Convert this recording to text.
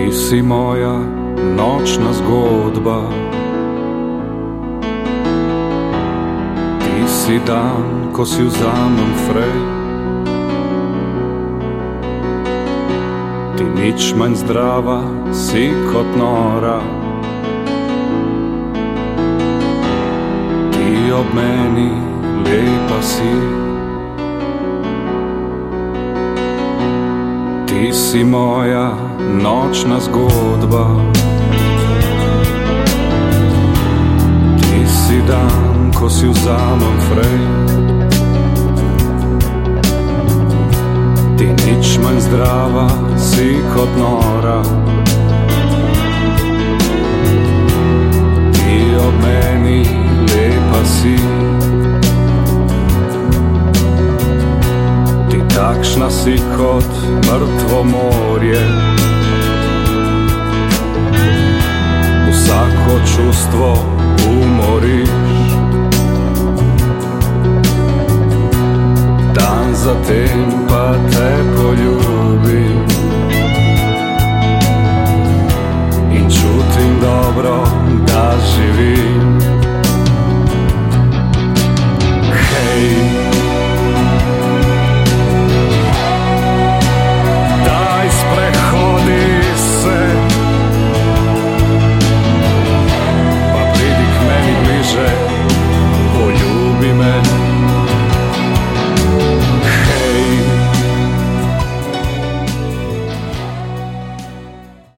Ti si moja nočna zgodba, ti si dan, ko si vzamem frej. Ti nič manj zdrava si kot nora, ti ob meni lepa si. Ti si moja nočna zgodba, ti si dan, ko si vzamem frej. Ti nič manj zdrava si kot nora, ti ob meni lepa si. Ti takšna si kot mrtvo morje, vsako čustvo umoriš.